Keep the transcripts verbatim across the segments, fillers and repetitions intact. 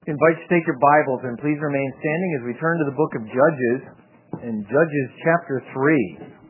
I invite you to take your Bibles and please remain standing as we turn to the book of Judges, in Judges chapter three.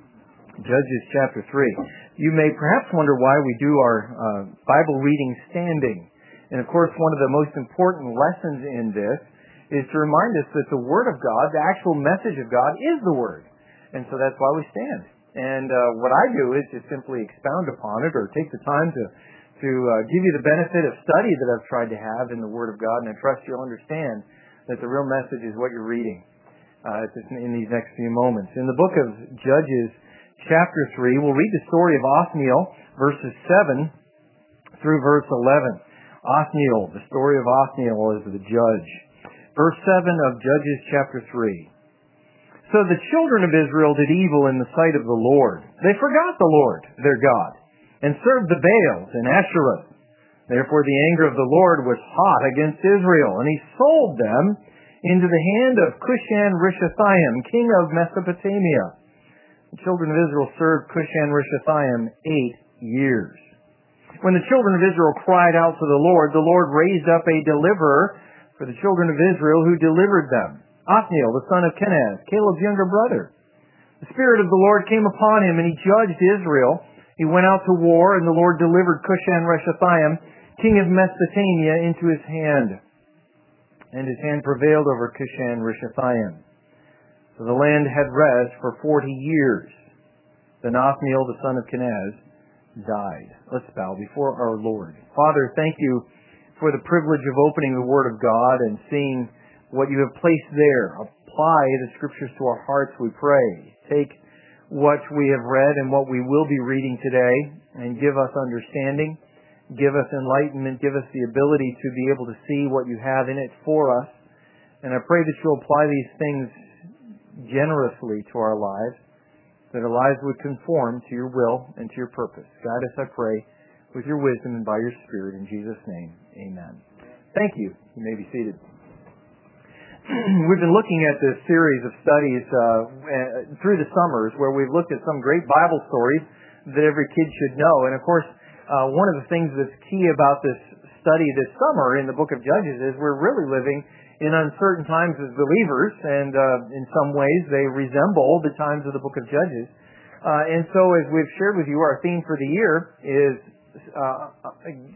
Judges chapter three. You may perhaps wonder why we do our uh, Bible reading standing. And of course, one of the most important lessons in this is to remind us that the Word of God, the actual message of God, is the Word. And so that's why we stand. And uh, what I do is just simply expound upon it or take the time to to uh, give you the benefit of study that I've tried to have in the Word of God, and I trust you'll understand that the real message is what you're reading uh, in these next few moments. In the book of Judges, chapter three, we'll read the story of Othniel, verses seven through verse eleven. Othniel, the story of Othniel as the judge. Verse seven of Judges chapter three. So the children of Israel did evil in the sight of the Lord. They forgot the Lord, their God, and served the Baals and Asherah. Therefore the anger of the Lord was hot against Israel, and he sold them into the hand of Cushan-Rishathaim, king of Mesopotamia. The children of Israel served Cushan-Rishathaim eight years. When the children of Israel cried out to the Lord, the Lord raised up a deliverer for the children of Israel who delivered them. Othniel, the son of Kenaz, Caleb's younger brother. The Spirit of the Lord came upon him, and he judged Israel. He went out to war, and the Lord delivered Cushan-Rishathaim, king of Mesopotamia, into his hand. And his hand prevailed over Cushan-Rishathaim. So the land had rest for forty years. Then Othniel, the son of Kenaz, died. Let's bow before our Lord. Father, thank you for the privilege of opening the Word of God and seeing what you have placed there. Apply the Scriptures to our hearts, we pray. Take what we have read and what we will be reading today and give us understanding, give us enlightenment, give us the ability to be able to see what you have in it for us. And I pray that you'll apply these things generously to our lives, that our lives would conform to your will and to your purpose. Guide us, I pray, with your wisdom and by your Spirit. In Jesus' name, amen. Thank you. You may be seated. We've been looking at this series of studies uh, through the summers where we've looked at some great Bible stories that every kid should know. And of course, uh, one of the things that's key about this study this summer in the book of Judges is we're really living in uncertain times as believers, and uh, in some ways they resemble the times of the book of Judges. Uh, and so as we've shared with you, our theme for the year is uh,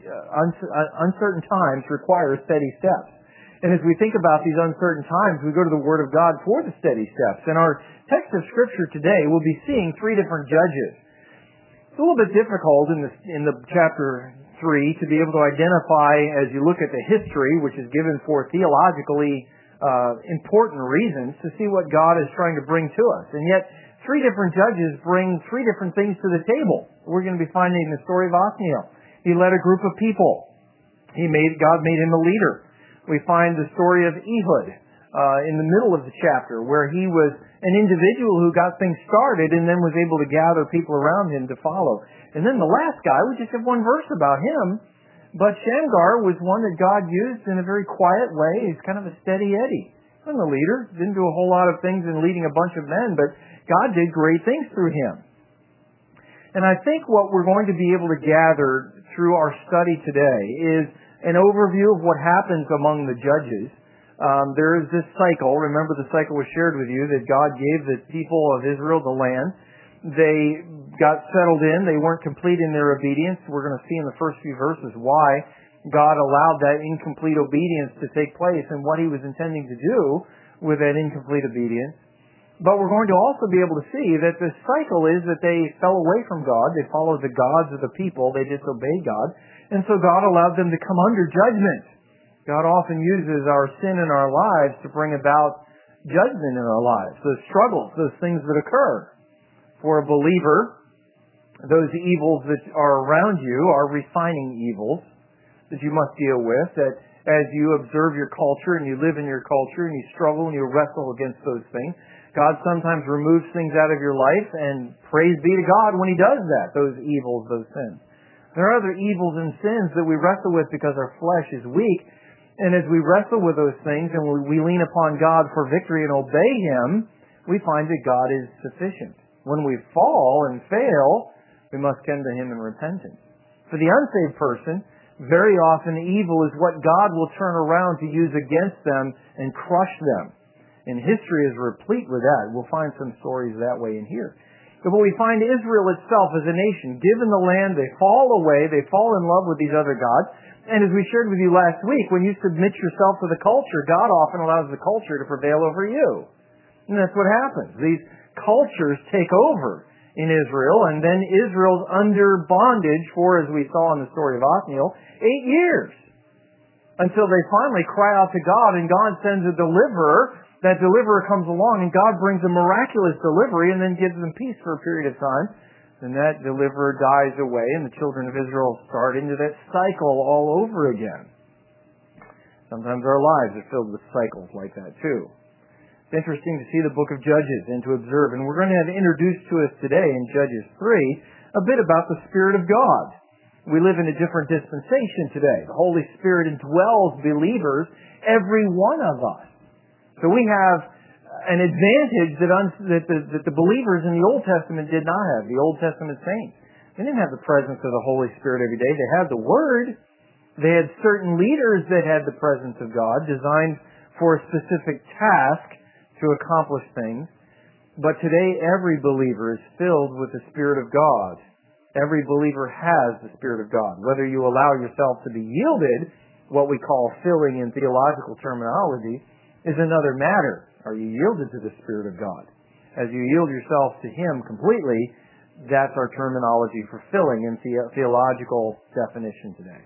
uncertain times require steady steps. And as we think about these uncertain times, we go to the Word of God for the steady steps. In our text of Scripture today, we'll be seeing three different judges. It's a little bit difficult in the, in the chapter three to be able to identify, as you look at the history, which is given for theologically uh, important reasons, to see what God is trying to bring to us. And yet, three different judges bring three different things to the table. We're going to be finding the story of Othniel. He led a group of people. He made God made him a leader. We find the story of Ehud uh, in the middle of the chapter, where he was an individual who got things started and then was able to gather people around him to follow. And then the last guy, we just have one verse about him, but Shamgar was one that God used in a very quiet way. He's kind of a steady Eddie. He wasn't a leader, didn't do a whole lot of things in leading a bunch of men, but God did great things through him. And I think what we're going to be able to gather through our study today is an overview of what happens among the judges. Um, there is this cycle. Remember, the cycle was shared with you that God gave the people of Israel the land. They got settled in. They weren't complete in their obedience. We're going to see in the first few verses why God allowed that incomplete obedience to take place and what he was intending to do with that incomplete obedience. But we're going to also be able to see that the cycle is that they fell away from God. They followed the gods of the people. They disobeyed God. And so God allowed them to come under judgment. God often uses our sin in our lives to bring about judgment in our lives. Those struggles, those things that occur. For a believer, those evils that are around you are refining evils that you must deal with. That as you observe your culture and you live in your culture and you struggle and you wrestle against those things, God sometimes removes things out of your life, and praise be to God when he does that, those evils, those sins. There are other evils and sins that we wrestle with because our flesh is weak. And as we wrestle with those things and we lean upon God for victory and obey him, we find that God is sufficient. When we fall and fail, we must come to him in repentance. For the unsaved person, very often evil is what God will turn around to use against them and crush them. And history is replete with that. We'll find some stories that way in here. But we find Israel itself as a nation, given the land, they fall away, they fall in love with these other gods. And as we shared with you last week, when you submit yourself to the culture, God often allows the culture to prevail over you. And that's what happens. These cultures take over in Israel, and then Israel's under bondage for, as we saw in the story of Othniel, eight years. Until they finally cry out to God, and God sends a deliverer. That deliverer comes along, and God brings a miraculous delivery and then gives them peace for a period of time. And that deliverer dies away, and the children of Israel start into that cycle all over again. Sometimes our lives are filled with cycles like that too. It's interesting to see the book of Judges and to observe. And we're going to have introduced to us today in Judges three a bit about the Spirit of God. We live in a different dispensation today. The Holy Spirit indwells believers, every one of us. So we have an advantage that, un, that, the, that the believers in the Old Testament did not have, the Old Testament saints. They didn't have the presence of the Holy Spirit every day. They had the Word. They had certain leaders that had the presence of God, designed for a specific task to accomplish things. But today, every believer is filled with the Spirit of God. Every believer has the Spirit of God. Whether you allow yourself to be yielded, what we call filling in theological terminology, is another matter. Are you yielded to the Spirit of God? As you yield yourself to Him completely, that's our terminology for filling in the- theological definition today.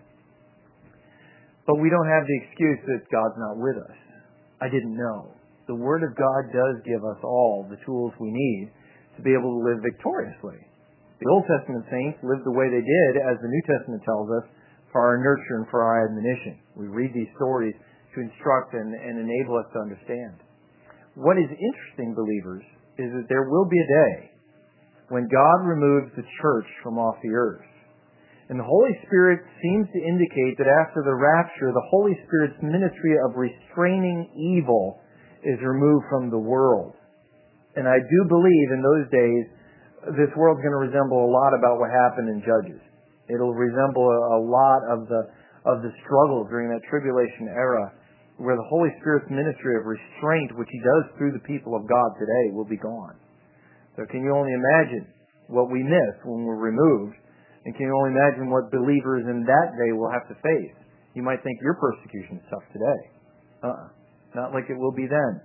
But we don't have the excuse that God's not with us. I didn't know. The Word of God does give us all the tools we need to be able to live victoriously. The Old Testament saints lived the way they did, as the New Testament tells us, for our nurture and for our admonition. We read these stories to instruct and, and enable us to understand. What is interesting, believers, is that there will be a day when God removes the church from off the earth. And the Holy Spirit seems to indicate that after the rapture, the Holy Spirit's ministry of restraining evil is removed from the world. And I do believe in those days, this world's going to resemble a lot about what happened in Judges. It'll resemble a, a lot of the of the struggle during that tribulation era, where the Holy Spirit's ministry of restraint, which He does through the people of God today, will be gone. So can you only imagine what we miss when we're removed? And can you only imagine what believers in that day will have to face? You might think your persecution is tough today. Uh-uh. Not like it will be then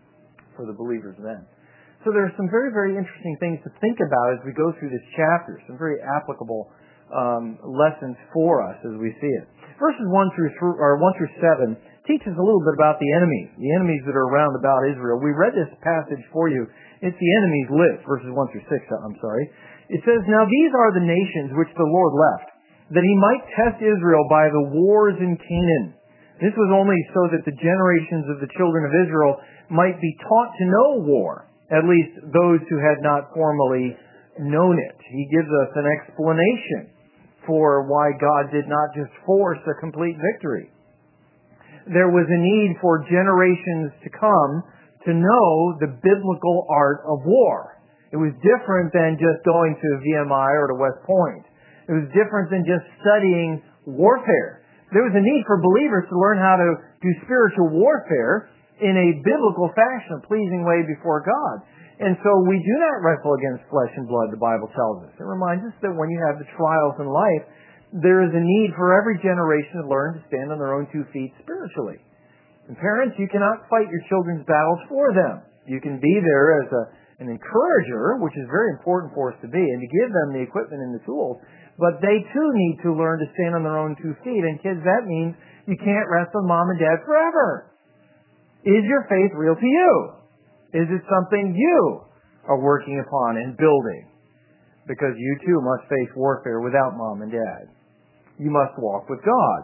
for the believers then. So there are some very, very interesting things to think about as we go through this chapter. Some very applicable um, lessons for us as we see it. Verses one through th- or one through seven teaches a little bit about the enemies, the enemies that are around about Israel. We read this passage for you. It's the enemies list, verses one through six, I'm sorry. It says, "Now these are the nations which the Lord left, that He might test Israel by the wars in Canaan." This was only so that the generations of the children of Israel might be taught to know war, at least those who had not formally known it. He gives us an explanation for why God did not just force a complete victory. There was a need for generations to come to know the biblical art of war. It was different than just going to V M I or to West Point. It was different than just studying warfare. There was a need for believers to learn how to do spiritual warfare in a biblical fashion, a pleasing way before God. And so we do not wrestle against flesh and blood, the Bible tells us. It reminds us that when you have the trials in life, there is a need for every generation to learn to stand on their own two feet spiritually. And parents, you cannot fight your children's battles for them. You can be there as a, an encourager, which is very important for us to be, and to give them the equipment and the tools. But they too need to learn to stand on their own two feet. And kids, that means you can't rest on mom and dad forever. Is your faith real to you? Is it something you are working upon and building? Because you too must face warfare without mom and dad. You must walk with God.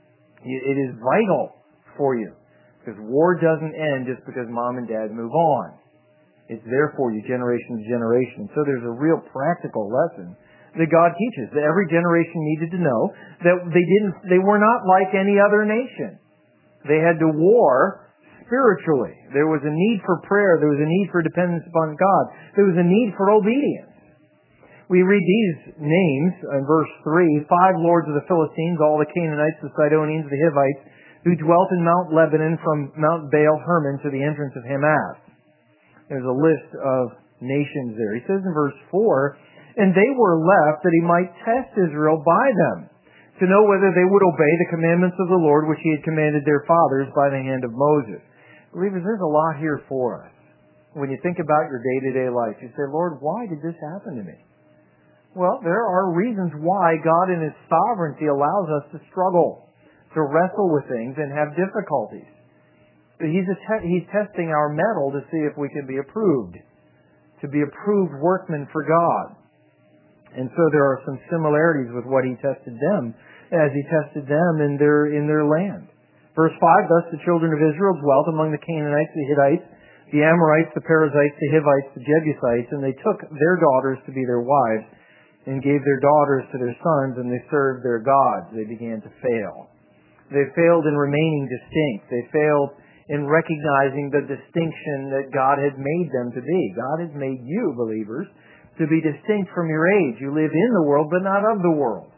It is vital for you. Because war doesn't end just because mom and dad move on. It's there for you generation to generation. So there's a real practical lesson that God teaches, that every generation needed to know that they didn't, they were not like any other nation. They had to war spiritually. There was a need for prayer. There was a need for dependence upon God. There was a need for obedience. We read these names in verse three, five lords of the Philistines, all the Canaanites, the Sidonians, the Hivites, who dwelt in Mount Lebanon from Mount Baal Hermon to the entrance of Hamath. There's a list of nations there. He says in verse four, and they were left that he might test Israel by them, to know whether they would obey the commandments of the Lord which he had commanded their fathers by the hand of Moses. Believers, there's a lot here for us. When you think about your day-to-day life, you say, Lord, why did this happen to me? Well, there are reasons why God in His sovereignty allows us to struggle, to wrestle with things and have difficulties. He's, a te- he's testing our mettle to see if we can be approved, to be approved workmen for God. And so there are some similarities with what He tested them as He tested them in their, in their land. Verse five, thus the children of Israel dwelt among the Canaanites, the Hittites, the Amorites, the Perizzites, the Hivites, the Jebusites, and they took their daughters to be their wives, and gave their daughters to their sons, and they served their gods. They began to fail. They failed in remaining distinct. They failed in recognizing the distinction that God had made them to be. God has made you, believers, to be distinct from your age. You live in the world, but not of the world.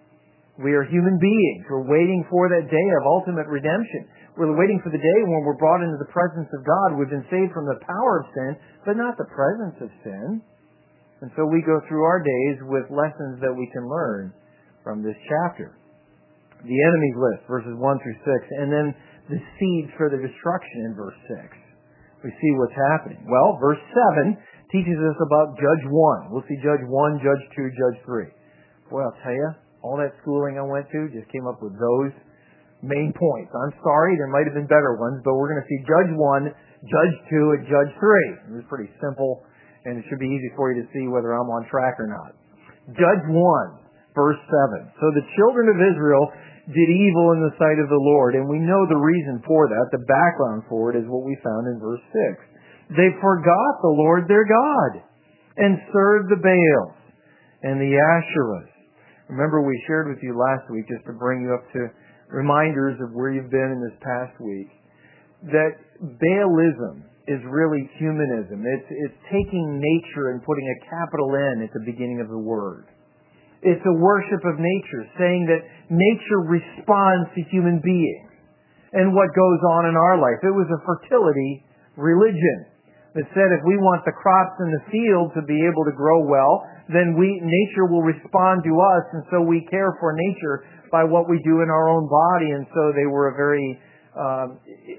We are human beings. We're waiting for that day of ultimate redemption. We're waiting for the day when we're brought into the presence of God. We've been saved from the power of sin, but not the presence of sin. And so we go through our days with lessons that we can learn from this chapter. The enemy's list, verses one through six, and then the seeds for the destruction in verse six. We see what's happening. Well, verse seven teaches us about Judge one. We'll see Judge one, Judge two, Judge three. Boy, I'll tell you, all that schooling I went to just came up with those main points. I'm sorry, there might have been better ones, but we're going to see Judge one, Judge two, and Judge three. It was pretty simple. And it should be easy for you to see whether I'm on track or not. Judge one, verse seven. So the children of Israel did evil in the sight of the Lord, and we know the reason for that. The background for it is what we found in verse six. They forgot the Lord their God and served the Baals and the Asherahs. Remember, we shared with you last week, just to bring you up to reminders of where you've been in this past week, that Baalism is really humanism. It's, it's taking nature and putting a capital N at the beginning of the word. It's a worship of nature, saying that nature responds to human beings and what goes on in our life. It was a fertility religion that said if we want the crops in the field to be able to grow well, then we nature will respond to us, and so we care for nature by what we do in our own body. And so they were a very um,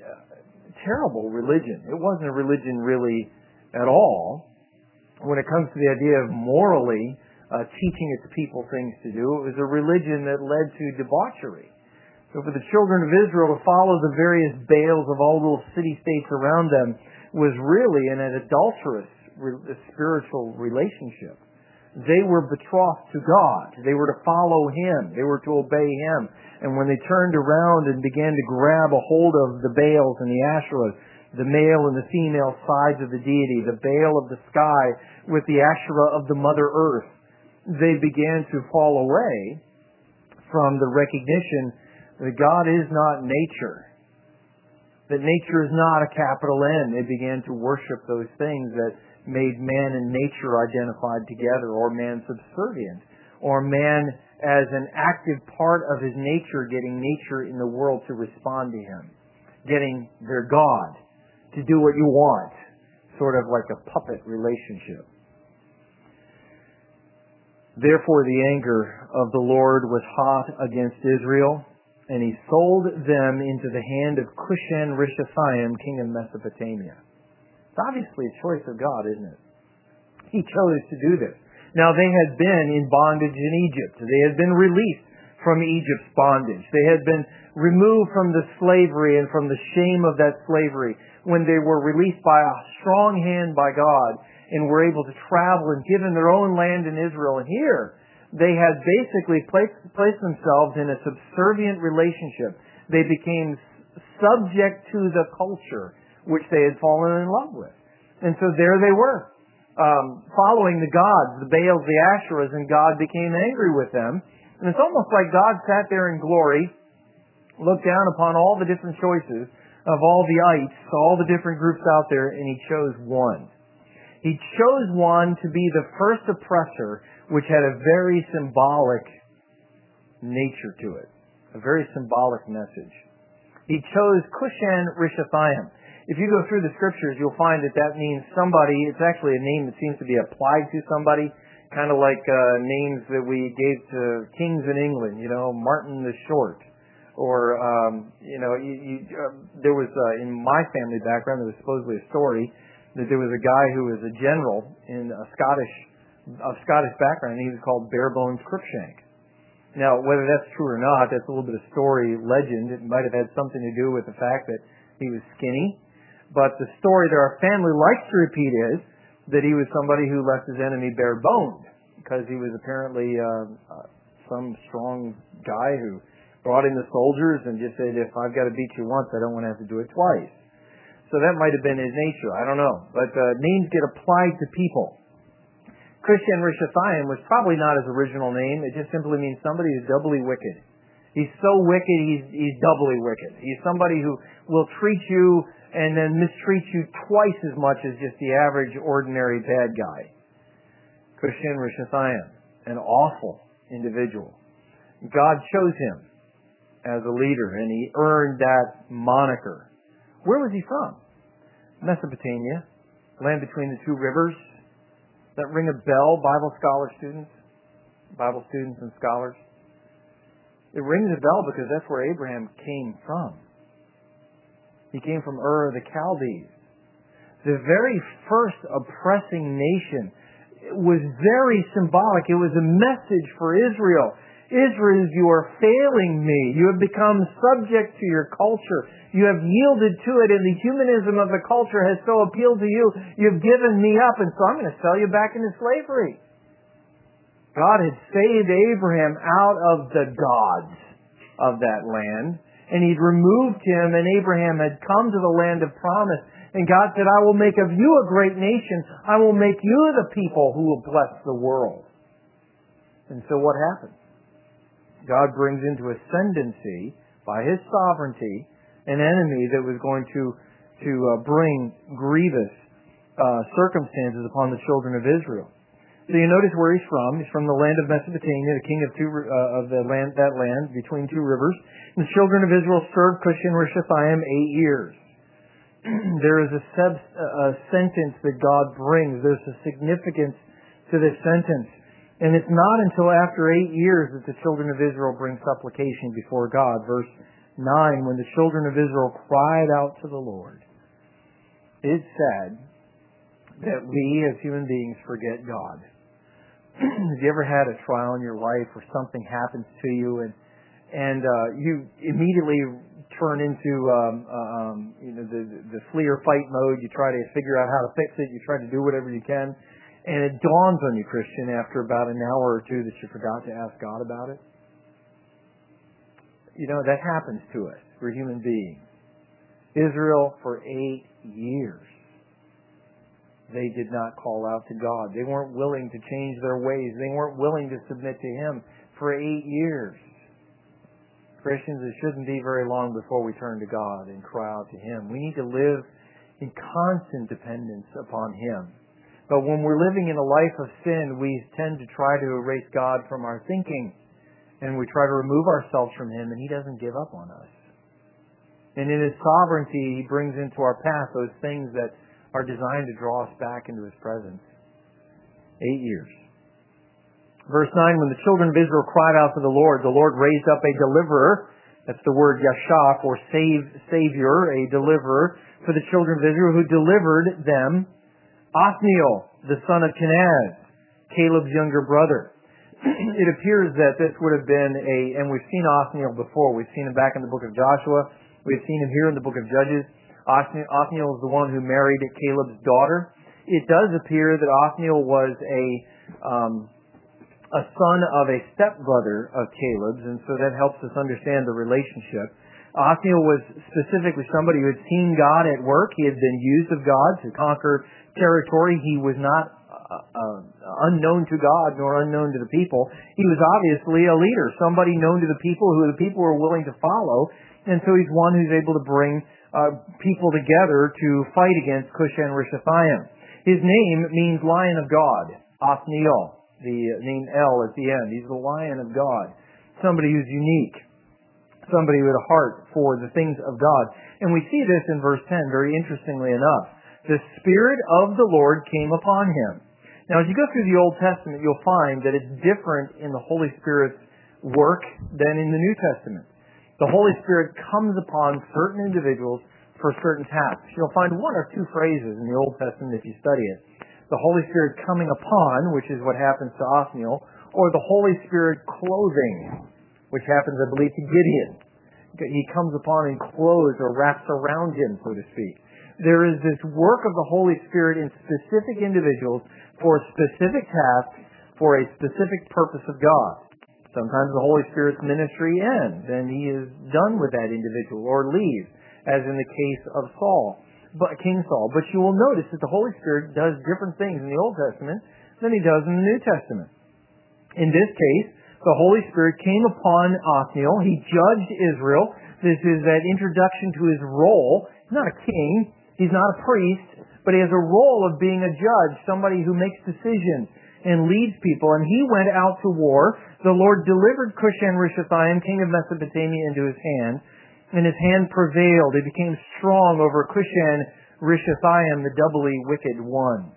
terrible religion. It wasn't a religion really at all. When it comes to the idea of morally uh, teaching its people things to do, it was a religion that led to debauchery. So for the children of Israel to follow the various Baals of all little city-states around them was really an adulterous re- spiritual relationship. They were betrothed to God. They were to follow Him. They were to obey Him. And when they turned around and began to grab a hold of the Baals and the Asherahs, the male and the female sides of the deity, the Baal of the sky with the Asherah of the Mother Earth, they began to fall away from the recognition that God is not nature, that nature is not a capital N. They began to worship those things that made man and nature identified together, or man subservient, or man as an active part of his nature, getting nature in the world to respond to him, getting their God to do what you want, sort of like a puppet relationship. Therefore the anger of the Lord was hot against Israel, and He sold them into the hand of Cushan-Rishathaim, king of Mesopotamia. It's obviously a choice of God, isn't it? He chose to do this. Now, they had been in bondage in Egypt. They had been released from Egypt's bondage. They had been removed from the slavery and from the shame of that slavery when they were released by a strong hand by God and were able to travel and given their own land in Israel. And here, they had basically placed, placed themselves in a subservient relationship. They became subject to the culture which they had fallen in love with. And so there they were, um, following the gods, the Baals, the Asherahs, and God became angry with them. And it's almost like God sat there in glory, looked down upon all the different choices of all the ites, all the different groups out there, and He chose one. He chose one to be the first oppressor which had a very symbolic nature to it, a very symbolic message. He chose Cushan Rishathaim. If you go through the scriptures, you'll find that that means somebody. It's actually a name that seems to be applied to somebody, kind of like uh, names that we gave to kings in England, you know, Martin the Short. Or, um, you know, you, you, uh, there was, uh, in my family background, there was supposedly a story that there was a guy who was a general in a Scottish, of Scottish background, and he was called Barebones Crookshank. Now, whether that's true or not, that's a little bit of story legend. It might have had something to do with the fact that he was skinny. But the story that our family likes to repeat is that he was somebody who left his enemy bare-boned, because he was apparently uh, uh, some strong guy who brought in the soldiers and just said, if I've got to beat you once, I don't want to have to do it twice. So that might have been his nature. I don't know. But uh, names get applied to people. Cushan Rishathaim was probably not his original name. It just simply means somebody who's doubly wicked. He's so wicked, he's, he's doubly wicked. He's somebody who will treat you and then mistreats you twice as much as just the average, ordinary bad guy. Cushan Rishathaim, an awful individual. God chose him as a leader, and he earned that moniker. Where was he from? Mesopotamia, land between the two rivers. That ring a bell, Bible scholar students, Bible students and scholars? It rings a bell because that's where Abraham came from. He came from Ur of the Chaldees. The very first oppressing nation was very symbolic. It was a message for Israel. Israel, you are failing me. You have become subject to your culture. You have yielded to it, and the humanism of the culture has so appealed to you, you've given me up, and so I'm going to sell you back into slavery. God had saved Abraham out of the gods of that land, and He'd removed him, and Abraham had come to the land of promise. And God said, I will make of you a great nation. I will make you the people who will bless the world. And so what happens? God brings into ascendancy, by His sovereignty, an enemy that was going to, to uh, bring grievous uh, circumstances upon the children of Israel. So you notice where he's from. He's from the land of Mesopotamia, the king of two uh, of the land that land between two rivers. And the children of Israel served Cushan Rishathaim eight years. There is a, sub, a sentence that God brings. There's a significance to this sentence. And it's not until after eight years that the children of Israel bring supplication before God. Verse nine, when the children of Israel cried out to the Lord. It's sad that we as human beings forget God. Have you ever had a trial in your life where something happens to you and and uh, you immediately turn into um, um, you know the, the flee or fight mode? You try to figure out how to fix it. You try to do whatever you can. And it dawns on you, Christian, after about an hour or two that you forgot to ask God about it. You know, that happens to us. We're human beings. Israel, for eight years, they did not call out to God. They weren't willing to change their ways. They weren't willing to submit to Him for eight years. Christians, it shouldn't be very long before we turn to God and cry out to Him. We need to live in constant dependence upon Him. But when we're living in a life of sin, we tend to try to erase God from our thinking. And we try to remove ourselves from Him, and He doesn't give up on us. And in His sovereignty, He brings into our path those things that are designed to draw us back into His presence. Eight years. Verse nine, when the children of Israel cried out to the Lord, the Lord raised up a deliverer. That's the word Yashaf, or save, Savior, a deliverer for the children of Israel, who delivered them. Othniel, the son of Kenaz, Caleb's younger brother. It appears that this would have been a, and we've seen Othniel before. We've seen him back in the book of Joshua. We've seen him here in the book of Judges. Othniel is the one who married Caleb's daughter. It does appear that Othniel was a um, a son of a stepbrother of Caleb's, and so that helps us understand the relationship. Othniel was specifically somebody who had seen God at work. He had been used of God to conquer territory. He was not uh, uh, unknown to God nor unknown to the people. He was obviously a leader, somebody known to the people who the people were willing to follow, and so he's one who's able to bring uh, people together to fight against Cushan Rishathaim. His name means Lion of God, Othniel. the name El at the end. He's the Lion of God. Somebody who's unique. Somebody with a heart for the things of God. And we see this in verse ten, very interestingly enough. The Spirit of the Lord came upon him. Now, as you go through the Old Testament, you'll find that it's different in the Holy Spirit's work than in the New Testament. The Holy Spirit comes upon certain individuals for certain tasks. You'll find one or two phrases in the Old Testament if you study it. The Holy Spirit coming upon, which is what happens to Othniel, or the Holy Spirit clothing, which happens, I believe, to Gideon. He comes upon and clothes or wraps around him, so to speak. There is this work of the Holy Spirit in specific individuals for a specific task, for a specific purpose of God. Sometimes the Holy Spirit's ministry ends, and he is done with that individual or leaves, as in the case of Saul, but King Saul. But you will notice that the Holy Spirit does different things in the Old Testament than he does in the New Testament. In this case, the Holy Spirit came upon Othniel. He judged Israel. This is that introduction to his role. He's not a king. He's not a priest. But he has a role of being a judge, somebody who makes decisions and leads people. And he went out to war. The Lord delivered Cushan-Rishathaim, king of Mesopotamia, into his hand. And his hand prevailed. He became strong over Cushan-Rishathaim, the doubly wicked one.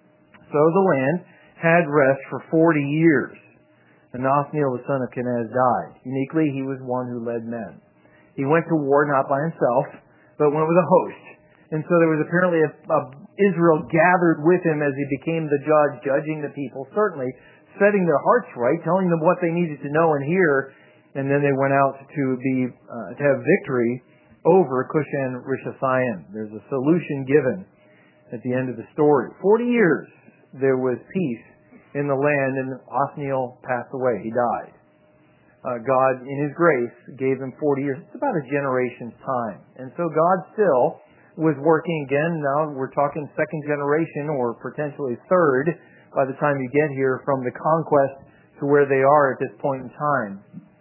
So the land had rest for forty years. And Othniel, the son of Kenaz, died. Uniquely, he was one who led men. He went to war not by himself, but went with a host. And so there was apparently a, a Israel gathered with him as he became the judge, judging the people, certainly setting their hearts right, telling them what they needed to know and hear. And then they went out to be uh, to have victory over Cushan-Rishathaim. There's a solution given at the end of the story. Forty years there was peace in the land, and Othniel passed away. He died. Uh, God, in His grace, gave him forty years. It's about a generation's time. And so God still was working again. Now we're talking second generation, or potentially third, by the time you get here from the conquest to where they are at this point in time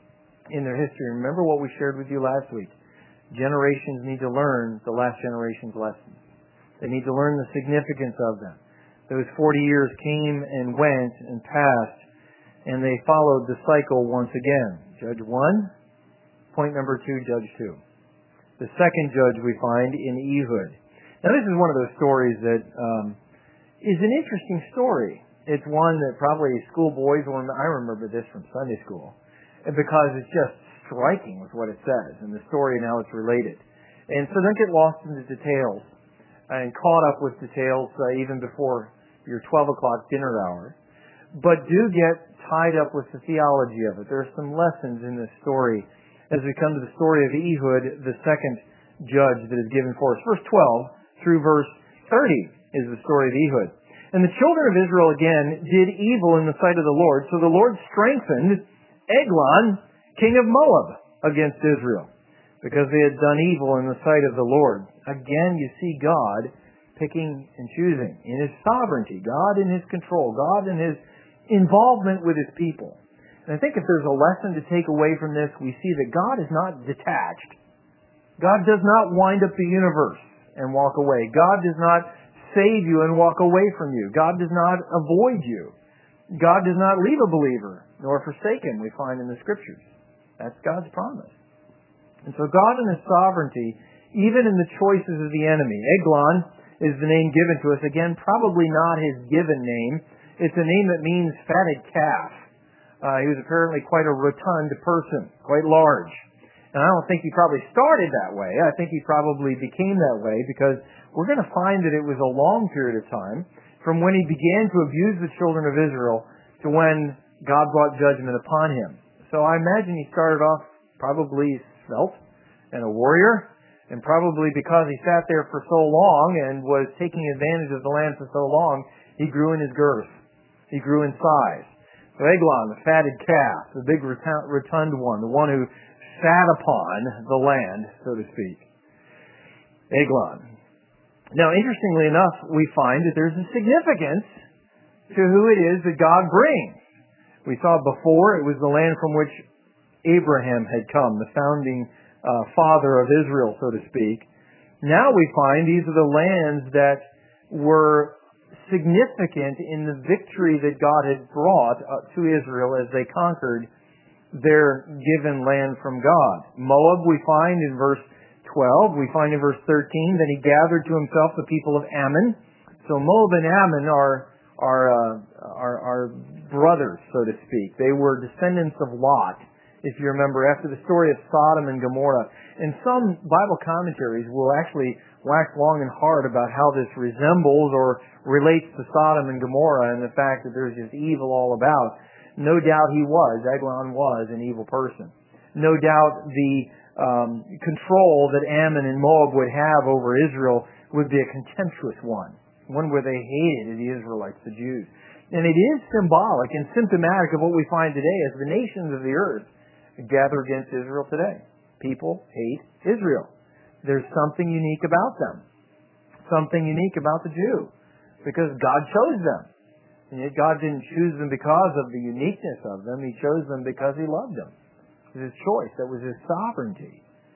in their history. Remember what we shared with you last week. Generations need to learn the last generation's lessons. They need to learn the significance of them. Those forty years came and went and passed, and they followed the cycle once again. Judge one, point number two, judge two. The second judge we find in Ehud. Now this is one of those stories that um, is an interesting story. It's one that probably schoolboys, or I remember this from Sunday school, because it's just striking with what it says in the story and how it's related. And so don't get lost in the details and caught up with details uh, even before your twelve o'clock dinner hour. But do get tied up with the theology of it. There are some lessons in this story as we come to the story of Ehud, the second judge that is given for us. Verse twelve through verse thirty is the story of Ehud. And the children of Israel again did evil in the sight of the Lord. So the Lord strengthened Eglon, king of Moab, against Israel, because they had done evil in the sight of the Lord. Again, you see God picking and choosing in His sovereignty, God in His control, God in His involvement with His people. And I think if there's a lesson to take away from this, we see that God is not detached. God does not wind up the universe and walk away. God does not save you and walk away from you. God does not avoid you. God does not leave a believer, nor forsake him, we find in the Scriptures. That's God's promise. And so God in His sovereignty, even in the choices of the enemy. Eglon is the name given to us. Again, probably not his given name. It's a name that means fatted calf. Uh, he was apparently quite a rotund person, quite large. And I don't think he probably started that way. I think he probably became that way because we're going to find that it was a long period of time from when he began to abuse the children of Israel to when God brought judgment upon him. So I imagine he started off probably svelte and a warrior, and probably because he sat there for so long and was taking advantage of the land for so long, he grew in his girth. He grew in size. So Eglon, the fatted calf, the big rotund one, the one who sat upon the land, so to speak. Eglon. Now, interestingly enough, we find that there's a significance to who it is that God brings. We saw before it was the land from which Abraham had come, the founding uh, father of Israel, so to speak. Now we find these are the lands that were significant in the victory that God had brought to Israel as they conquered their given land from God. Moab, we find in verse twelve, we find in verse thirteen that he gathered to himself the people of Ammon. So Moab and Ammon are are uh, are, are brothers, so to speak. They were descendants of Lot, if you remember, after the story of Sodom and Gomorrah. And some Bible commentaries will actually wax long and hard about how this resembles or relates to Sodom and Gomorrah and the fact that there's just evil all about. No doubt he was, Eglon was an evil person. No doubt the um, control that Ammon and Moab would have over Israel would be a contemptuous one, one where they hated the Israelites, the Jews. And it is symbolic and symptomatic of what we find today as the nations of the earth gather against Israel today. People hate Israel. There's something unique about them. Something unique about the Jew. Because God chose them. And yet God didn't choose them because of the uniqueness of them. He chose them because He loved them. It was His choice. That was His sovereignty.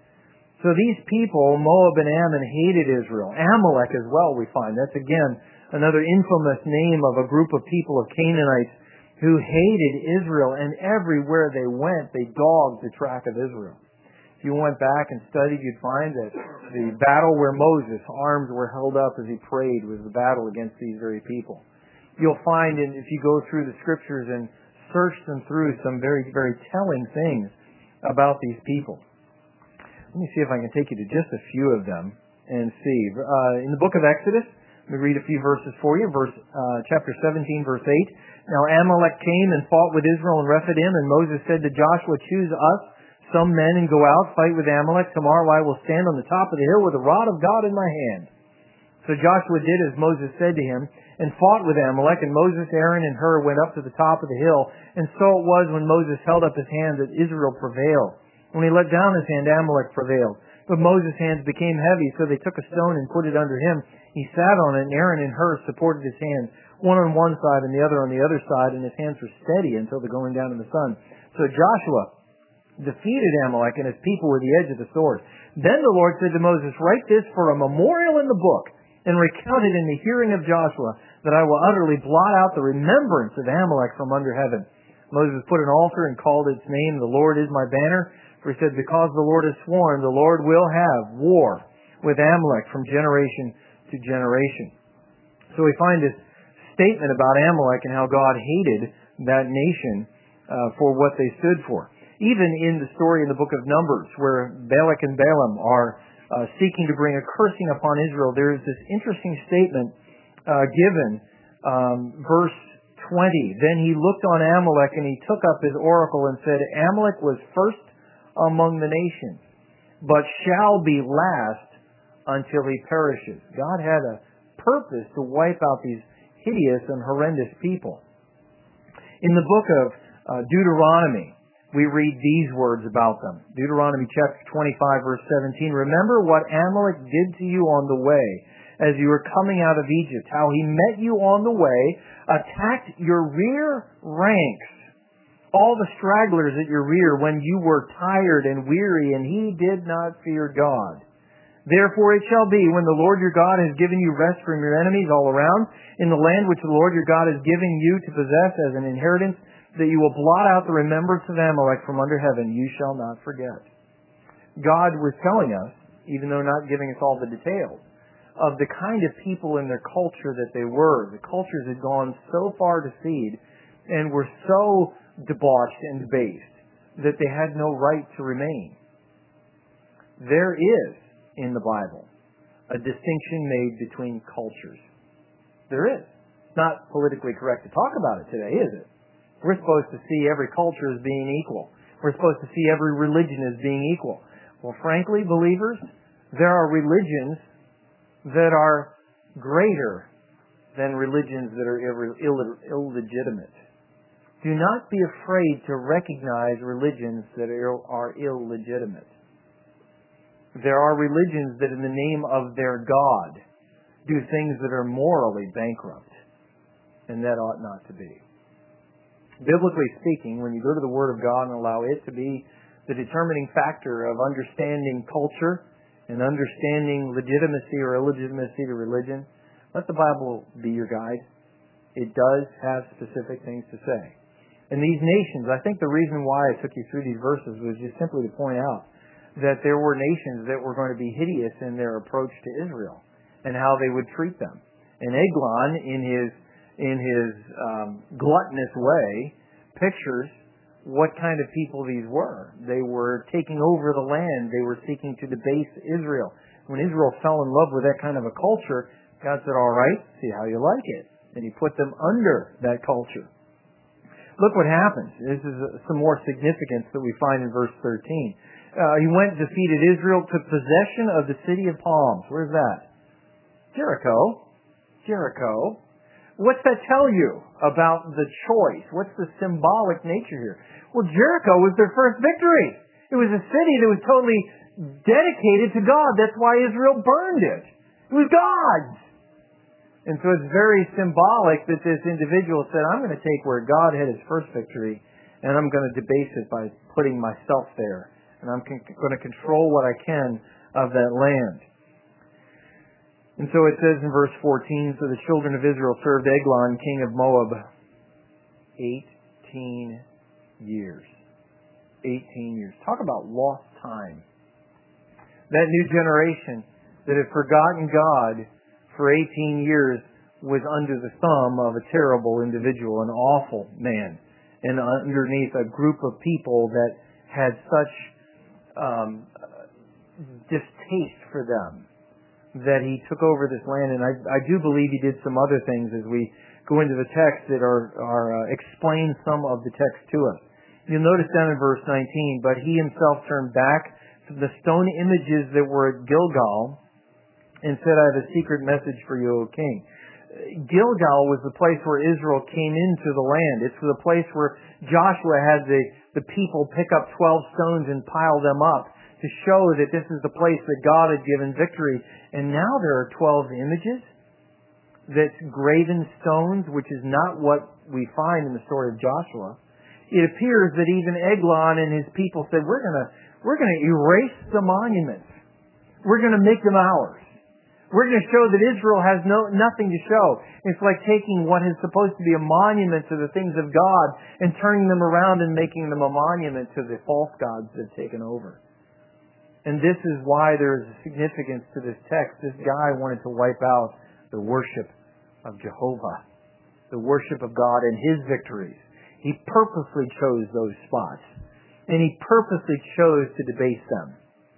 So these people, Moab and Ammon, hated Israel. Amalek as well, we find. That's again another infamous name of a group of people of Canaanites who hated Israel. And everywhere they went, they dogged the track of Israel. If you went back and studied, you'd find that the battle where Moses' arms were held up as he prayed was the battle against these very people. You'll find, in, if you go through the scriptures and search them through, some very, very telling things about these people. Let me see if I can take you to just a few of them and see. Uh, in the book of Exodus, let me read a few verses for you. Verse uh, chapter seventeen, verse eight. Now Amalek came and fought with Israel in Rephidim, and Moses said to Joshua, choose us some men and go out, fight with Amalek. Tomorrow I will stand on the top of the hill with the rod of God in my hand. So Joshua did as Moses said to him, and fought with Amalek, and Moses, Aaron, and Hur went up to the top of the hill. And so it was when Moses held up his hand that Israel prevailed. When he let down his hand, Amalek prevailed. But Moses' hands became heavy, so they took a stone and put it under him. He sat on it, and Aaron and Hur supported his hands, one on one side and the other on the other side, and his hands were steady until the going down of the sun. So Joshua defeated Amalek and his people with the edge of the sword. Then the Lord said to Moses, write this for a memorial in the book, and recount it in the hearing of Joshua, that I will utterly blot out the remembrance of Amalek from under heaven. Moses put an altar and called its name, The Lord is my banner. For he said, because the Lord has sworn, the Lord will have war with Amalek from generation to generation. So we find this statement about Amalek and how God hated that nation uh, for what they stood for. Even in the story in the book of Numbers, where Balak and Balaam are uh, seeking to bring a cursing upon Israel, there is this interesting statement uh, given, um, verse twenty. Then he looked on Amalek and he took up his oracle and said, Amalek was first among the nations, but shall be last until he perishes. God had a purpose to wipe out these hideous and horrendous people. In the book of uh, Deuteronomy, we read these words about them. Deuteronomy chapter twenty-five, verse seventeen. Remember what Amalek did to you on the way as you were coming out of Egypt, how he met you on the way, attacked your rear ranks, all the stragglers at your rear when you were tired and weary, and he did not fear God. Therefore it shall be, when the Lord your God has given you rest from your enemies all around, in the land which the Lord your God has given you to possess as an inheritance, that you will blot out the remembrance of Amalek from under heaven. You shall not forget. God was telling us, even though not giving us all the details, of the kind of people in their culture that they were. The cultures had gone so far to seed and were so debauched and debased that they had no right to remain. There is, in the Bible, a distinction made between cultures. There is. It's not politically correct to talk about it today, is it? We're supposed to see every culture as being equal. We're supposed to see every religion as being equal. Well, frankly, believers, there are religions that are greater than religions that are Ill- Ill- illegitimate. Do not be afraid to recognize religions that are, are illegitimate. There are religions that in the name of their God do things that are morally bankrupt, and that ought not to be. Biblically speaking, when you go to the Word of God and allow it to be the determining factor of understanding culture and understanding legitimacy or illegitimacy to religion, Let the Bible be your guide. It does have specific things to say. And these nations, I think the reason why I took you through these verses was just simply to point out that there were nations that were going to be hideous in their approach to Israel and how they would treat them. And Eglon, in his in his um, gluttonous way, pictures what kind of people these were. They were taking over the land. They were seeking to debase Israel. When Israel fell in love with that kind of a culture, God said, all right, see how you like it. And He put them under that culture. Look what happens. This is some more significance that we find in verse thirteen. Uh, he went, defeated Israel, took possession of the city of palms. Where's that? Jericho. Jericho. What's that tell you about the choice? What's the symbolic nature here? Well, Jericho was their first victory. It was a city that was totally dedicated to God. That's why Israel burned it. It was God's. And so it's very symbolic that this individual said, I'm going to take where God had His first victory, and I'm going to debase it by putting myself there. And I'm con- going to control what I can of that land. And so it says in verse fourteen, so the children of Israel served Eglon, king of Moab, eighteen years. eighteen years. Talk about lost time. That new generation that had forgotten God for eighteen years was under the thumb of a terrible individual, an awful man, and underneath a group of people that had such um, distaste for them that he took over this land. And I, I do believe he did some other things as we go into the text that are, are uh, explain some of the text to us. You'll notice down in verse nineteen, but he himself turned back to the stone images that were at Gilgal and said, I have a secret message for you, O king. Gilgal was the place where Israel came into the land. It's the place where Joshua had the, the people pick up twelve stones and pile them up to show that this is the place that God had given victory. And now there are twelve images that's graven stones, which is not what we find in the story of Joshua. It appears that even Eglon and his people said, we're going to we're going to erase the monuments. We're going to make them ours. We're going to show that Israel has no nothing to show. It's like taking what is supposed to be a monument to the things of God and turning them around and making them a monument to the false gods that have taken over. And this is why there is a significance to this text. This guy wanted to wipe out the worship of Jehovah, the worship of God and His victories. He purposely chose those spots, and he purposely chose to debase them.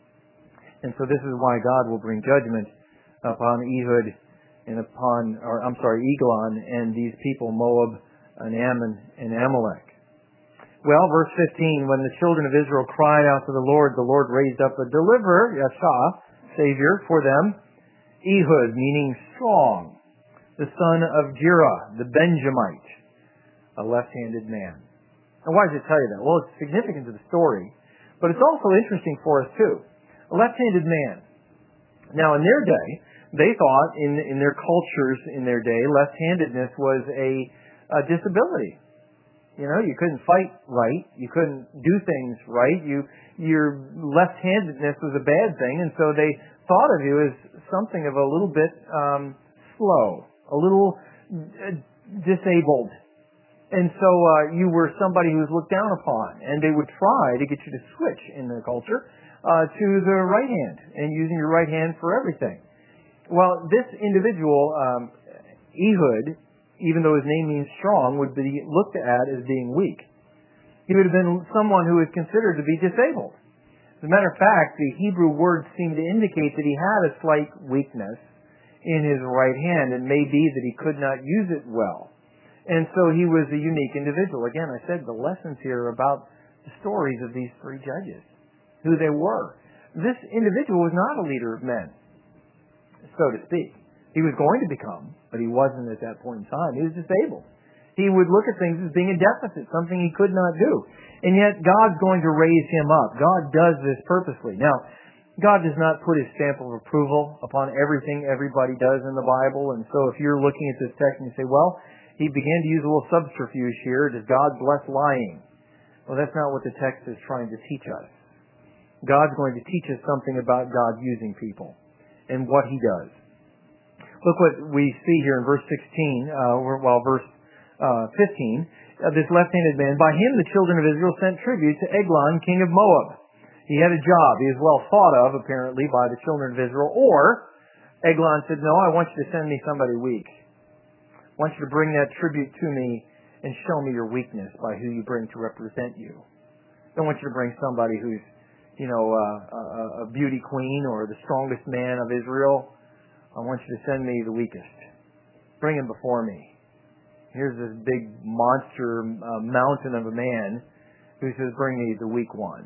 And so this is why God will bring judgment upon Ehud and upon, or I'm sorry, Eglon and these people, Moab and Ammon and Amalek. Well, verse fifteen, when the children of Israel cried out to the Lord, the Lord raised up a deliverer, Yashah, Savior, for them, Ehud, meaning strong, the son of Jirah, the Benjamite, a left-handed man. And why does it tell you that? Well, it's significant to the story, but it's also interesting for us too. A left-handed man. Now, in their day, they thought, in in their cultures in their day, left-handedness was a, a disability. You know, you couldn't fight right, you couldn't do things right, you your left-handedness was a bad thing, and so they thought of you as something of a little bit um, slow, a little uh, disabled. And so uh, you were somebody who was looked down upon, and they would try to get you to switch in their culture uh, to the right hand, and using your right hand for everything. Well, this individual, um, Ehud, even though his name means strong, would be looked at as being weak. He would have been someone who is considered to be disabled. As a matter of fact, the Hebrew words seem to indicate that he had a slight weakness in his right hand. It may be that he could not use it well. And so he was a unique individual. Again, I said the lessons here are about the stories of these three judges, who they were. This individual was not a leader of men, so to speak. He was going to become, but he wasn't at that point in time. He was disabled. He would look at things as being a deficit, something he could not do. And yet God's going to raise him up. God does this purposely. Now, God does not put His stamp of approval upon everything everybody does in the Bible. And so if you're looking at this text and you say, well, he began to use a little subterfuge here. Does God bless lying? Well, that's not what the text is trying to teach us. God's going to teach us something about God using people and what He does. Look what we see here in verse sixteen, uh, well, verse uh, fifteen. Uh, this left-handed man, by him the children of Israel sent tribute to Eglon, king of Moab. He had a job. He was well thought of, apparently, by the children of Israel. Or, Eglon said, no, I want you to send me somebody weak. I want you to bring that tribute to me and show me your weakness by who you bring to represent you. I don't want you to bring somebody who's, you know, uh, a, a beauty queen or the strongest man of Israel. I want you to send me the weakest. Bring him before me. Here's this big monster uh, mountain of a man who says, bring me the weak one.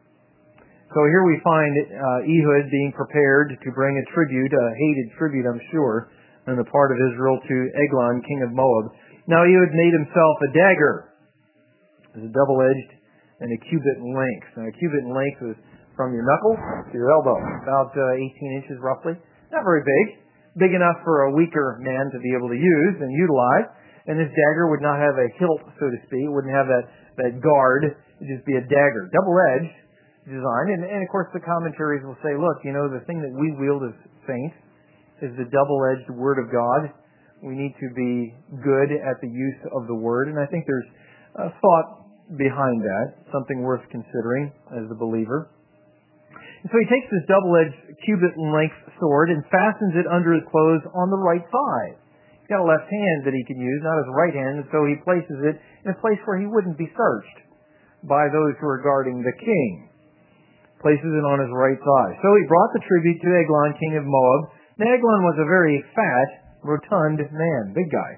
So here we find uh, Ehud being prepared to bring a tribute, a hated tribute, I'm sure, on the part of Israel to Eglon, king of Moab. Now Ehud made himself a dagger. It was a double-edged and a cubit in length. Now a cubit in length was from your knuckle to your elbow, about uh, eighteen inches roughly. Not very big. Big enough for a weaker man to be able to use and utilize. And this dagger would not have a hilt, so to speak. It wouldn't have that, that guard. It would just be a dagger. Double-edged design. And, and, of course, the commentaries will say, look, you know, the thing that we wield as saints is the double-edged Word of God. We need to be good at the use of the Word. And I think there's a thought behind that, something worth considering as a believer. And so he takes this double-edged cubit-length sword and fastens it under his clothes on the right thigh. He's got a left hand that he can use, not his right hand, and so he places it in a place where he wouldn't be searched by those who are guarding the king. Places it on his right thigh. So he brought the tribute to Eglon, king of Moab. Now Eglon was a very fat, rotund man, big guy.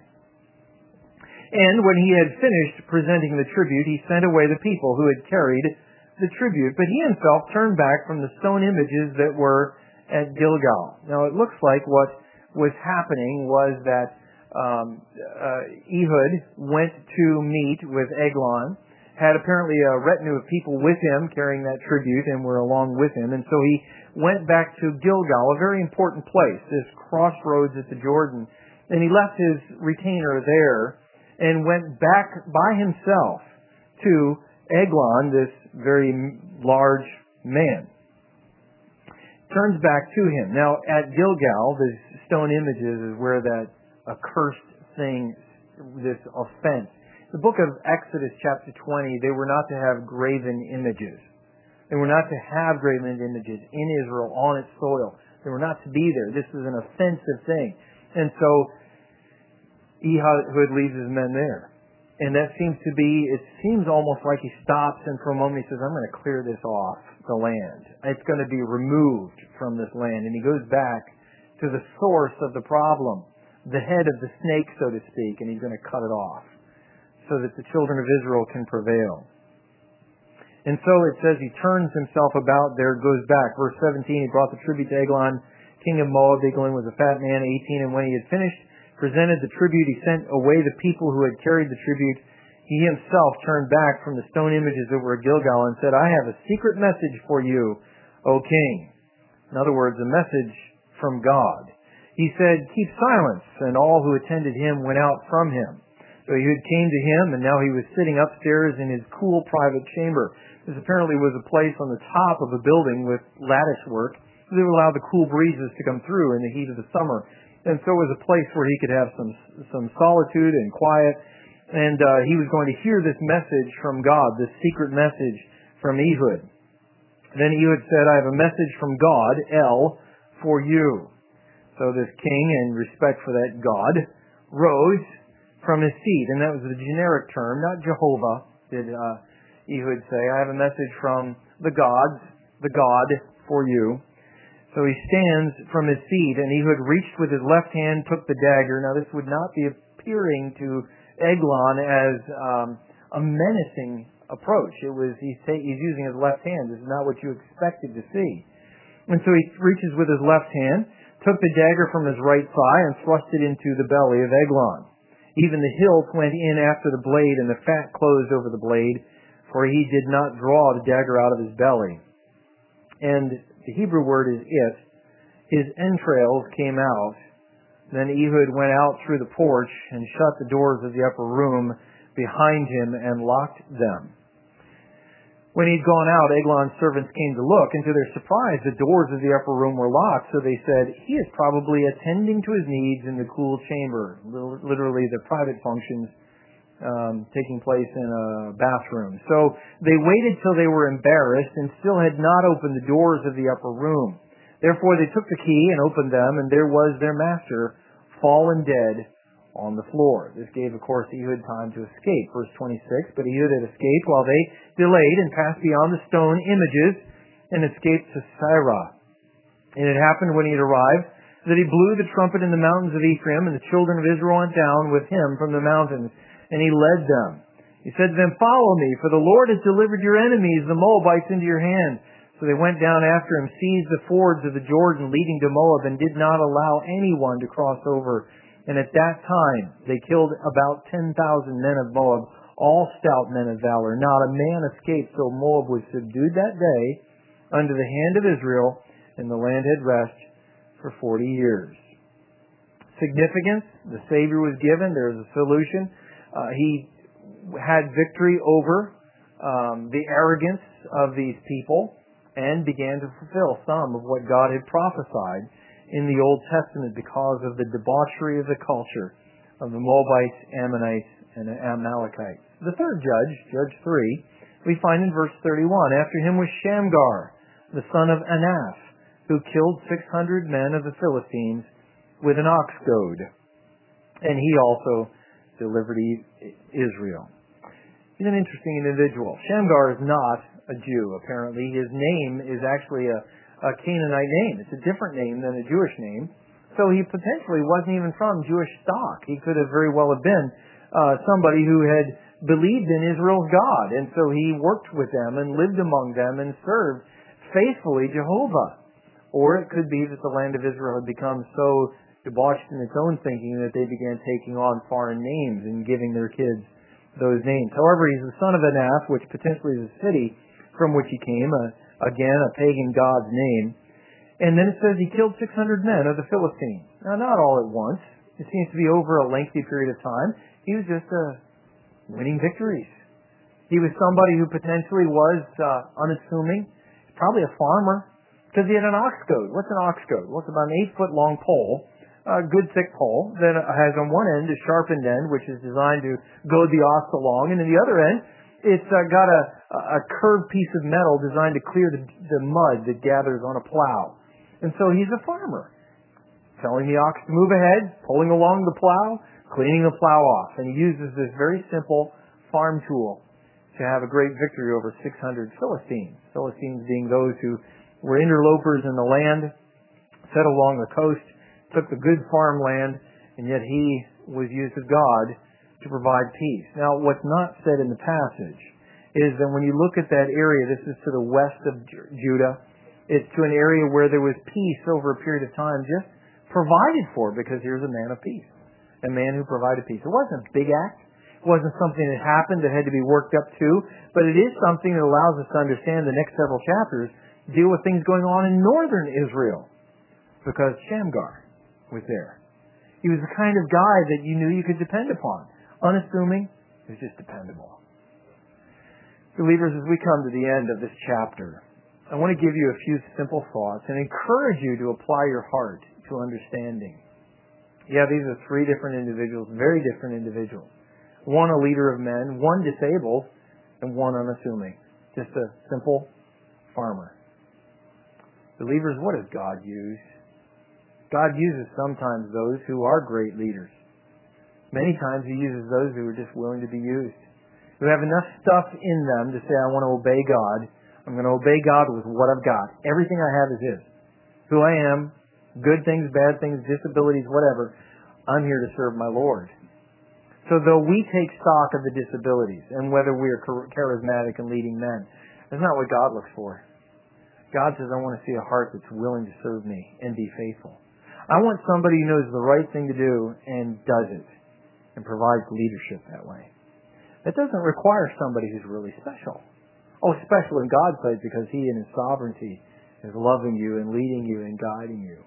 And when he had finished presenting the tribute, he sent away the people who had carried the tribute, but he himself turned back from the stone images that were at Gilgal. Now it looks like what was happening was that um, uh, Ehud went to meet with Eglon, had apparently a retinue of people with him carrying that tribute and were along with him, and so he went back to Gilgal, a very important place, this crossroads at the Jordan, and he left his retainer there and went back by himself to Eglon, this very large man. Turns back to him. Now, at Gilgal, the stone images is where that accursed thing, this offense. The book of Exodus chapter twenty, they were not to have graven images. They were not to have graven images in Israel on its soil. They were not to be there. This is an offensive thing. And so Ehud leaves his men there. And that seems to be, it seems almost like he stops and for a moment he says, I'm going to clear this off the land. It's going to be removed from this land. And he goes back to the source of the problem, the head of the snake, so to speak, and he's going to cut it off so that the children of Israel can prevail. And so it says he turns himself about there, goes back. Verse seventeen, he brought the tribute to Eglon, king of Moab. Eglon was a fat man, eighteen, and when he had finished, presented the tribute, he sent away the people who had carried the tribute. He himself turned back from the stone images that were at Gilgal and said, I have a secret message for you, O king. In other words, a message from God. He said, keep silence, and all who attended him went out from him. So Ehud came to him, and now he was sitting upstairs in his cool private chamber. This apparently was a place on the top of a building with lattice work. So they would allow the cool breezes to come through in the heat of the summer. And so it was a place where he could have some some solitude and quiet. And uh, he was going to hear this message from God, this secret message from Ehud. Then Ehud said, I have a message from God, El, for you. So this king, in respect for that God, rose from his seat. And that was a generic term, not Jehovah, did uh, Ehud say. I have a message from the gods, the God for you. So he stands from his seat, and Ehud reached with his left hand, took the dagger. Now this would not be appearing to Eglon as um, a menacing approach. It was he's, ta- he's using his left hand. This is not what you expected to see. And so he reaches with his left hand, took the dagger from his right thigh, and thrust it into the belly of Eglon. Even the hilt went in after the blade, and the fat closed over the blade, for he did not draw the dagger out of his belly. And the Hebrew word is it. His entrails came out. Then Ehud went out through the porch and shut the doors of the upper room behind him and locked them. When he'd gone out, Eglon's servants came to look, and to their surprise, the doors of the upper room were locked. So they said, "He is probably attending to his needs in the cool chamber," literally the private functions um, taking place in a bathroom. So they waited till they were embarrassed and still had not opened the doors of the upper room. Therefore they took the key and opened them, and there was their master, fallen dead on the floor. This gave, of course, Ehud time to escape. Verse twenty-six, but Ehud had escaped while they delayed and passed beyond the stone images and escaped to Sirah. And it happened when he had arrived that he blew the trumpet in the mountains of Ephraim, and the children of Israel went down with him from the mountains, and he led them. He said to them, "Follow me, for the Lord has delivered your enemies, the Moabites, into your hand." So they went down after him, seized the fords of the Jordan leading to Moab, and did not allow anyone to cross over. And at that time, they killed about ten thousand men of Moab, all stout men of valor. Not a man escaped, so Moab was subdued that day under the hand of Israel, and the land had rest for forty years. Significance, the Savior was given. There's a solution. Uh, he had victory over um, the arrogance of these people and began to fulfill some of what God had prophesied in the Old Testament because of the debauchery of the culture of the Moabites, Ammonites, and Amalekites. The third judge, Judge three, we find in verse thirty-one. After him was Shamgar, the son of Anath, who killed six hundred men of the Philistines with an ox goad. And he also delivered Israel. He's an interesting individual. Shamgar is not a Jew, apparently. His name is actually a a Canaanite name. It's a different name than a Jewish name. So he potentially wasn't even from Jewish stock. He could have very well have been uh, somebody who had believed in Israel's God. And so he worked with them and lived among them and served faithfully Jehovah. Or it could be that the land of Israel had become so debauched in its own thinking that they began taking on foreign names and giving their kids those names. However, he's the son of Anath, which potentially is a city from which he came, a Again, a pagan god's name. And then it says he killed six hundred men of the Philistines. Now, not all at once. It seems to be over a lengthy period of time. He was just uh, winning victories. He was somebody who potentially was uh, unassuming. Probably a farmer, because he had an ox goad. What's an ox goad? Well, it's about an eight-foot-long pole, a good thick pole, that has on one end a sharpened end, which is designed to goad the ox along, and in the other end, it's uh, got a, a curved piece of metal designed to clear the, the mud that gathers on a plow. And so he's a farmer, telling the ox to move ahead, pulling along the plow, cleaning the plow off. And he uses this very simple farm tool to have a great victory over six hundred Philistines. Philistines being those who were interlopers in the land, set along the coast, took the good farmland, and yet he was used of God to provide peace. Now, what's not said in the passage is that when you look at that area, this is to the west of Judah, it's to an area where there was peace over a period of time just provided for, because here's a man of peace, a man who provided peace. It wasn't a big act. It wasn't something that happened that had to be worked up to, but it is something that allows us to understand the next several chapters deal with things going on in northern Israel, because Shamgar was there. He was the kind of guy that you knew you could depend upon. Unassuming, he was just dependable. Believers, as we come to the end of this chapter, I want to give you a few simple thoughts and encourage you to apply your heart to understanding. Yeah, these are three different individuals, very different individuals. One a leader of men, one disabled, and one unassuming. Just a simple farmer. Believers, what does God use? God uses sometimes those who are great leaders. Many times He uses those who are just willing to be used, who have enough stuff in them to say, I want to obey God. I'm going to obey God with what I've got. Everything I have is His. Who I am, good things, bad things, disabilities, whatever, I'm here to serve my Lord. So though we take stock of the disabilities and whether we are charismatic and leading men, that's not what God looks for. God says, I want to see a heart that's willing to serve me and be faithful. I want somebody who knows the right thing to do and does it, and provides leadership that way. That doesn't require somebody who's really special. Oh, special in God's sight because He in His sovereignty is loving you and leading you and guiding you.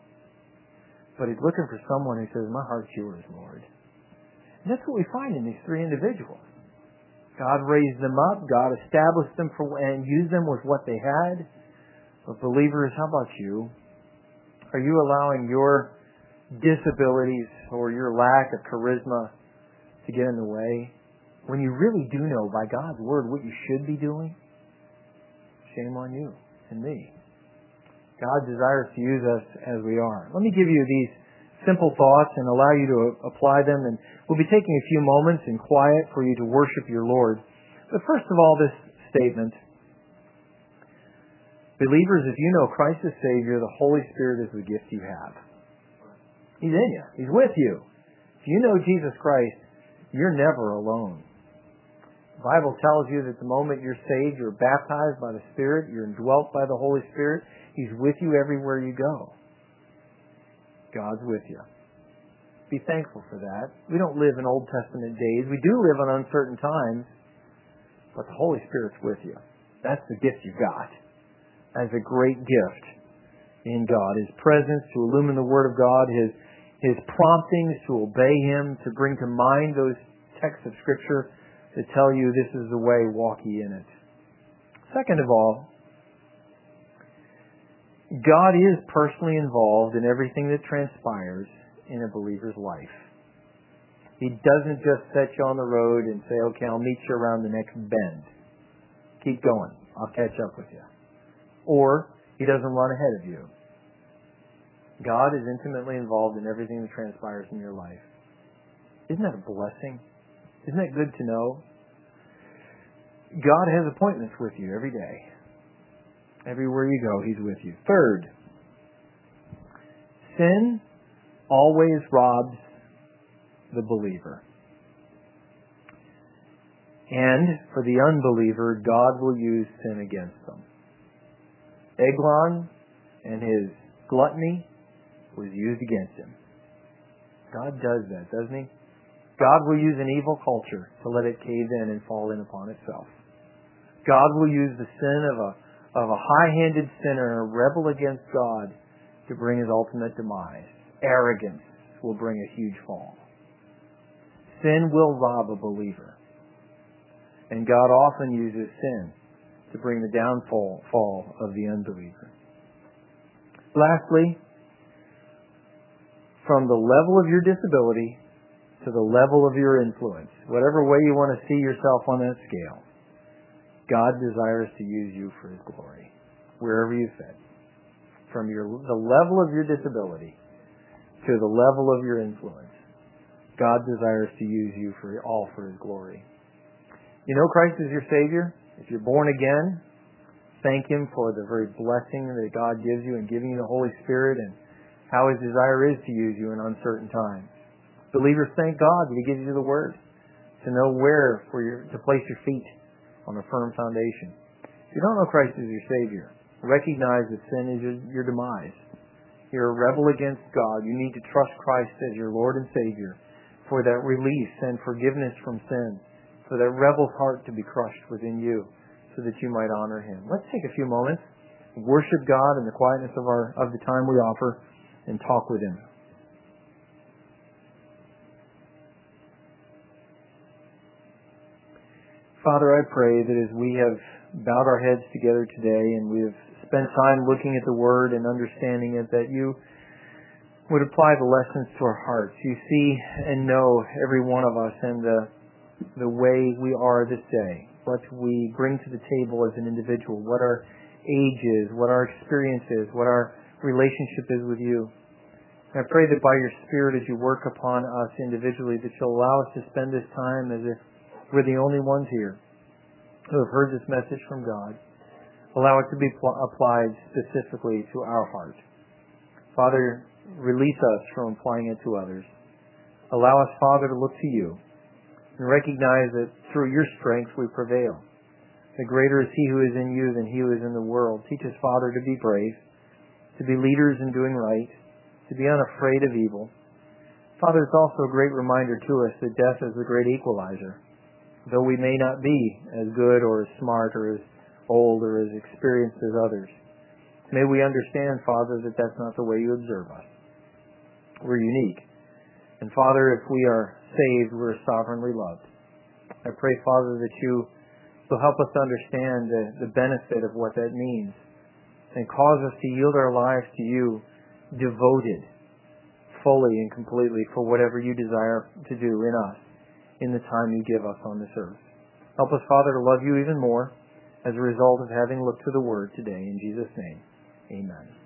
But He's looking for someone who says, my heart's yours, Lord. And that's what we find in these three individuals. God raised them up. God established them for and used them with what they had. But believers, how about you? Are you allowing your disabilities or your lack of charisma to get in the way when you really do know by God's Word what you should be doing? Shame on you and me. God desires to use us as we are. Let me give you these simple thoughts and allow you to apply them, and we'll be taking a few moments in quiet for you to worship your Lord. But first of all, this statement. Believers, if you know Christ as Savior, the Holy Spirit is the gift you have. He's in you. He's with you. If you know Jesus Christ, you're never alone. The Bible tells you that the moment you're saved, you're baptized by the Spirit, you're indwelt by the Holy Spirit. He's with you everywhere you go. God's with you. Be thankful for that. We don't live in Old Testament days. We do live in uncertain times, but the Holy Spirit's with you. That's the gift you've got. That's a great gift in God. His presence to illumine the Word of God, His His promptings to obey Him, to bring to mind those texts of Scripture that tell you this is the way, walk ye in it. Second of all, God is personally involved in everything that transpires in a believer's life. He doesn't just set you on the road and say, okay, I'll meet you around the next bend. Keep going. I'll catch up with you. Or He doesn't run ahead of you. God is intimately involved in everything that transpires in your life. Isn't that a blessing? Isn't that good to know? God has appointments with you every day. Everywhere you go, He's with you. Third, sin always robs the believer. And for the unbeliever, God will use sin against them. Eglon and his gluttony was used against him. God does that, doesn't He? God will use an evil culture to let it cave in and fall in upon itself. God will use the sin of a of a high-handed sinner, a rebel against God, to bring his ultimate demise. Arrogance will bring a huge fall. Sin will rob a believer. And God often uses sin to bring the downfall fall of the unbeliever. Lastly, from the level of your disability to the level of your influence, whatever way you want to see yourself on that scale, God desires to use you for His glory, wherever you fit. From your, the level of your disability to the level of your influence, God desires to use you for all for His glory. You know Christ is your Savior. If you're born again, thank Him for the very blessing that God gives you in giving you the Holy Spirit and how His desire is to use you in uncertain times. Believers, thank God that He gives you the Word to know where for your, to place your feet on a firm foundation. If you don't know Christ as your Savior, recognize that sin is your, your demise. You're a rebel against God. You need to trust Christ as your Lord and Savior for that release and forgiveness from sin, for that rebel's heart to be crushed within you so that you might honor Him. Let's take a few moments, worship God in the quietness of our of the time we offer, and talk with Him. Father, I pray that as we have bowed our heads together today and we have spent time looking at the Word and understanding it, that You would apply the lessons to our hearts. You see and know every one of us and the, the way we are this day, what we bring to the table as an individual, what our age is, what our experience is, what our relationship is with You. And I pray that by Your Spirit, as You work upon us individually, that You'll allow us to spend this time as if we're the only ones here who have heard this message from God. Allow it to be pl- applied specifically to our heart. Father, release us from applying it to others. Allow us, Father, to look to You and recognize that through Your strength we prevail. The greater is He who is in you than he who is in the world. Teach us, Father, to be brave, to be leaders in doing right, to be unafraid of evil. Father, it's also a great reminder to us that death is the great equalizer. Though we may not be as good or as smart or as old or as experienced as others, may we understand, Father, that that's not the way You observe us. We're unique. And Father, if we are saved, we're sovereignly loved. I pray, Father, that you will help us to understand the, the benefit of what that means and cause us to yield our lives to you, devoted fully and completely for whatever you desire to do in us in the time you give us on this earth. Help us, Father, to love you even more as a result of having looked to the Word today. In Jesus' name, amen.